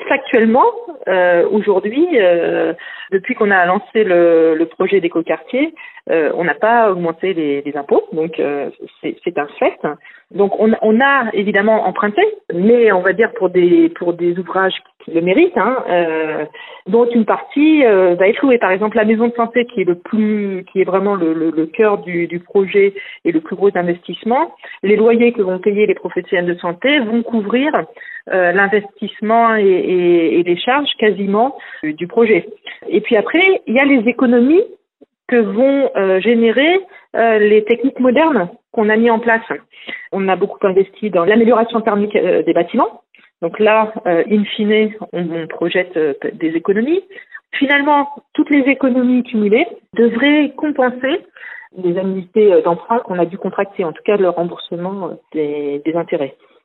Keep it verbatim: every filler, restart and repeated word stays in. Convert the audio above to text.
factuellement, euh, aujourd'hui, euh, depuis qu'on a lancé le, le projet d'écoquartier, euh, on n'a pas augmenté les, les impôts, donc euh, c'est, c'est un fait. Donc on, on a évidemment emprunté, mais on va dire pour des pour des ouvrages qui le méritent, hein, euh, dont une partie euh, va être louée. Par exemple, la maison de santé, qui est le plus, qui est vraiment le, le, le cœur du, du projet et le plus gros investissement. Les loyers que vont payer les professionnels de santé vont couvrir euh, l'investissement et, et, et les charges quasiment du, du projet. Et puis après, il y a les économies que vont euh, générer euh, les techniques modernes qu'on a mis en place. On a beaucoup investi dans l'amélioration thermique euh, des bâtiments. Donc là, euh, in fine, on, on projette euh, des économies. Finalement, toutes les économies cumulées devraient compenser les annuités d'emprunt qu'on a dû contracter, en tout cas le remboursement des, des intérêts.